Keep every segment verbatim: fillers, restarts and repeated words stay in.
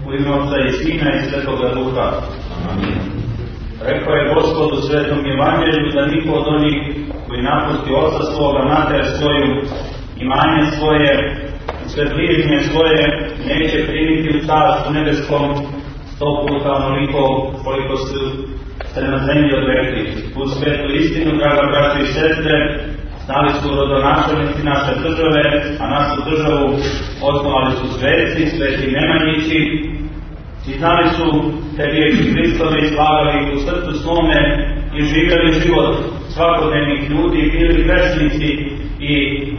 U ime Otca i Sina i Svetoga Duha. Amin. Rekao je Gospod u Svetom Evanđelju da niko od onih koji napusti Oca svoga, mater svoju, imanje svoje, sve bližnje svoje, neće primiti u Carstvu nebeskom sto puta onoliko koliko su se na zemlji odrekli. U svetu istinu, draga braćo i sestre, znali su rodonačelnici naše države, a našu državu osnovali su sveci, sveti Nemanjići, i znali su te riječi Hristove i slagali u srcu svome i živjeli život svakodnevnih ljudi, bili grešnici i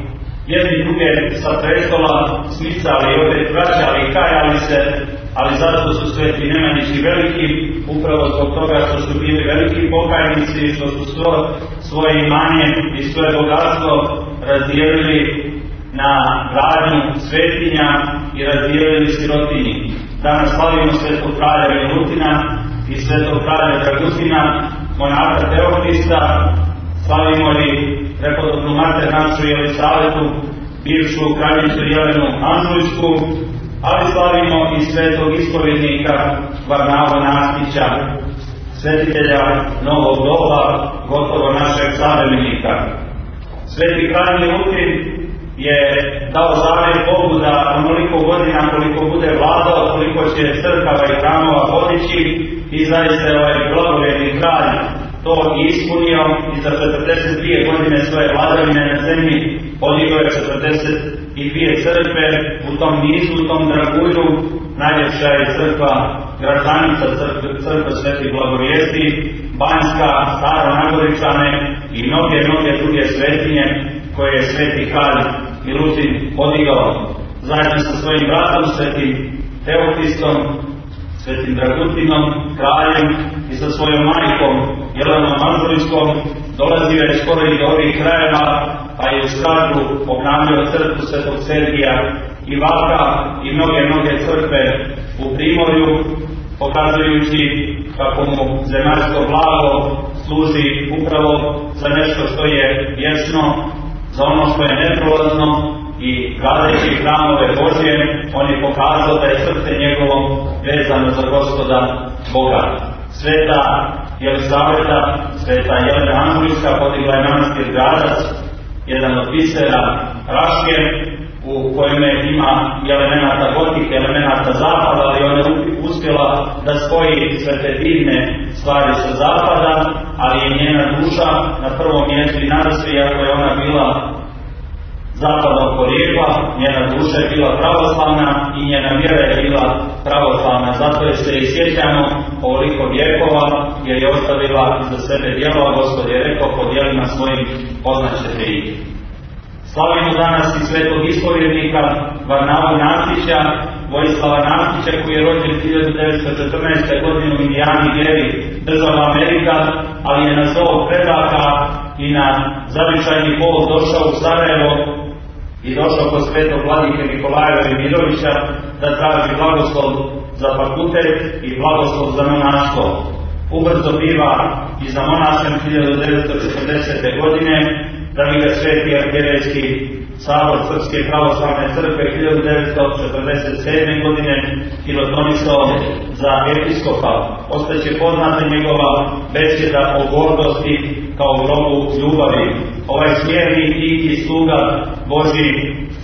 jedni druge sa prestola smicali, opet vraćali i kajali se, ali zato su sveti Nemanjići veliki, upravo zbog toga što su bili veliki pokajnici, što su svo, svoje imanje i svoje bogatstvo razdijelili na gradnju svetinja i razdijelili sirotinji. Danas slavimo svetog kralja Milutina i svetog kralja Dragutina, monaha Teofista, slavimo i prepodobnu mater našu Jelisavetu, bivšu kraljicu Jelenu Anžujsku, ali slavimo i svetog ispovjednika Varnava Nastića, svetitelja novog doba, gotovo našeg savremenika. Sveti kralj Milutin je dao zavjet Bogu da onoliko godina koliko bude vladao, koliko će crkava i hramova podići, i zaista je ovaj blagovjerni kralj to ispunio i za četrdeset dvije godine svoje vladavine na zemlji podigao je četrdeset dvije crkve. U tom nizu, u tom dragulju, najljepša je crkva Gračanica, crkva Svetih Blagovijesti, Banjska, Staro Nagoričane i mnoge, mnoge druge svetinje koje je sveti kralj Milutin podigao. Zajedno sa svojim bratom, svetim Teofistom, svetim Dragutinom, kraljem, i sa svojom majkom Jelenom Anžujskom dolazio je skoro i do ovih krajeva, pa je u Skadru obnavljao crkvu Svetog Sergija i Vaka i mnoge, mnoge crkve u Primorju, pokazujući kako mu zemaljsko blago služi upravo za nešto što je vječno, za ono što je neprolazno, i gradeći hramove Božje, on je pokazao da je srce njegovo vezano za Gospoda Boga. Sveta Jelisaveta, sveta Jelena Anžujska podigla je manastir Gradac, jedan od bisera Raške, u kojem ima i elemenata gotike, elemenata zapada, ali ona je uspjela da spoji sve te divne stvari sa zapada, ali je njena duša na prvom mjestu i nadasve, iako je ona bila zapadnog porijekla, njena duša je bila pravoslavna i njena vjera je bila pravoslavna. Zato je se i sjećamo ovoliko vjekova, jer je ostavila za sebe djela. Gospod je rekao, po djelima svojim poznaćete ih. Slavimo danas i svetog ispovjednika Varnavu Nastića, Vojislava Nastića, koji je rođen hiljadu devetsto četrnaeste. godine u Indijani, Geri, država Amerika, ali je na zov predaka i na zavičajni pol došao u Sarajevo i došao kod svetog vladike Nikolajeva i Mirovića da traži blagoslov za fakultet i blagoslov za monaštvo. Ubrzo biva i za monašem hiljadu devetsto četrdesete. godine, da bi ga sveti arhijerejski sabor Srpske pravoslavne crkve hiljadu devetsto četrdeset sedme. godine hirotonisao za episkopa. Ostaće poznata njegova besjeda o gordosti kao grobu ljubavi. Ovaj smjerni i sluga Božji,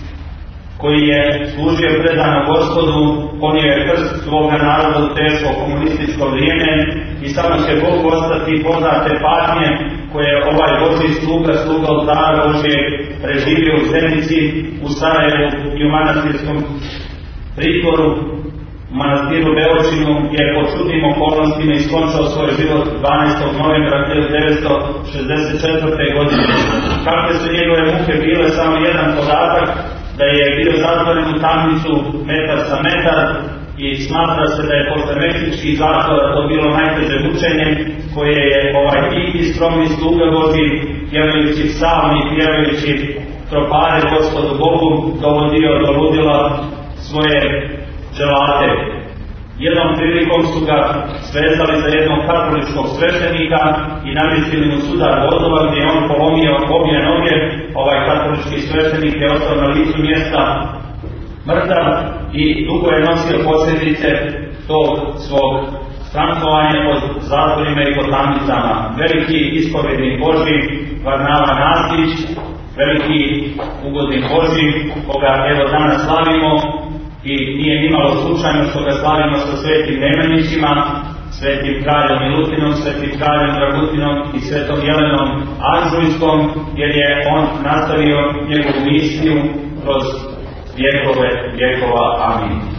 koji je služio predano Gospodu, ponio je krst svoga naroda u teško komunističko vrijeme, i samo će Bog ostati poznate patnje koje je ovaj Božji sluga, sluga oltara Božje, preživio u Zenici, u Sarajevu i u manastirskom pritvoru, u manastiru Beočinu, je po čudnim okolnostima iskončao svoj život dvanaestog novembra hiljadu devetsto šezdeset četvrte. godine. Kakve su njegove muke bile, samo jedan podatak, da je bio zatvoren u tamnicu metar sa metar, i smatra se da je posle meksičkih zatvora to bilo najteže mučenje koje je ovaj tihi skromni sluga Božji, pjevajući psalmi, pjevajući tropare Gospodu Bogu, dovodio do ludila svoje dželate. Jednom prilikom su ga svezali za jednog katoličkog sveštenika i namjestili mu sudar vozova, gdje je on polomio obje noge. Ovaj katolički sveštenik je ostao na licu mjesta mrtav i dugo je nosio posljedice tog svog strankovanja pod zatvorima i pod tamnicama. Veliki ispovjednik Božji Varnava Nasić, veliki ugodnik Božji, koga evo danas slavimo i nije nimalo slučajno što ga slavimo sa svetim Nemanjićima, svetim kraljom Milutinom, svetim kraljom Dragutinom i svetom Jelenom Aržujskom, jer je on nastavio njegovu misiju kroz vjekove vjekova. Amin.